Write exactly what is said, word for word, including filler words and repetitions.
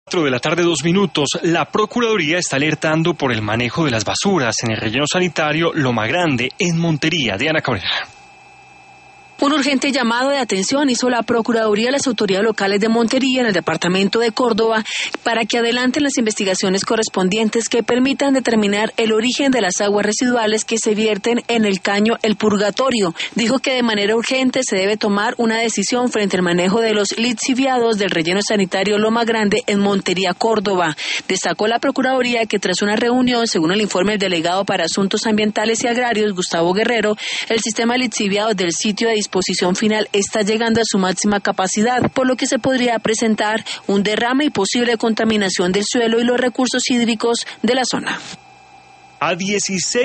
cuatro de la tarde, dos minutos, la Procuraduría está alertando por el manejo de las basuras en el relleno sanitario Loma Grande, en Montería. Diana Cabrera. Un urgente llamado de atención hizo la Procuraduría a las autoridades locales de Montería, en el departamento de Córdoba, para que adelanten las investigaciones correspondientes que permitan determinar el origen de las aguas residuales que se vierten en el caño El Purgatorio. Dijo que de manera urgente se debe tomar una decisión frente al manejo de los lixiviados del relleno sanitario Loma Grande en Montería, Córdoba. Destacó la Procuraduría que tras una reunión, según el informe del delegado para Asuntos Ambientales y Agrarios, Gustavo Guerrero, el sistema lixiviado del sitio de disposición final está llegando a su máxima capacidad, por lo que se podría presentar un derrame y posible contaminación del suelo y los recursos hídricos de la zona. A dieciséis